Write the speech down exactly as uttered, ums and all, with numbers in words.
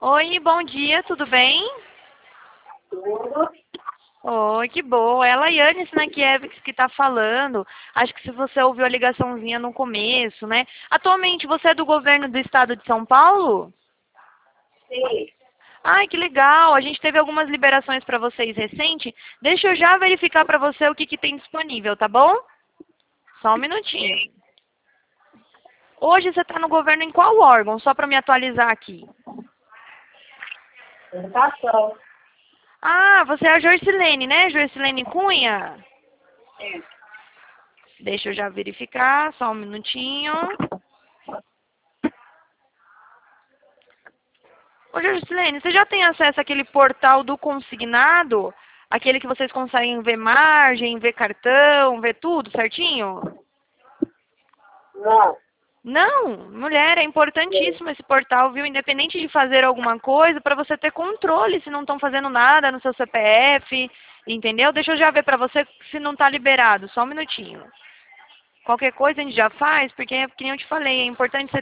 Oi, bom dia, tudo bem? Tudo. Oi, que boa. É a Laiane Snakiewicz que está falando. Acho que se você ouviu a ligaçãozinha no começo, né? Atualmente você é do governo do estado de São Paulo? Sim. Ai, que legal. A gente teve algumas liberações para vocês recente. Deixa eu já verificar para você o que, que tem disponível, tá bom? Só um minutinho. Hoje você está no governo em qual órgão? Só para me atualizar aqui. Educação. Ah, você é a Jorcilene, né? Jorcilene Cunha? É. Deixa eu já verificar, só um minutinho. Ô, Jorcilene, você já tem acesso àquele portal do consignado? Aquele que vocês conseguem ver margem, ver cartão, ver tudo certinho? Não. Não, mulher, é importantíssimo esse portal, viu? Independente de fazer alguma coisa, para você ter controle se não estão fazendo nada no seu C P F, entendeu? Deixa eu já ver para você se não está liberado, só um minutinho. Qualquer coisa a gente já faz, porque, como eu te falei, é importante você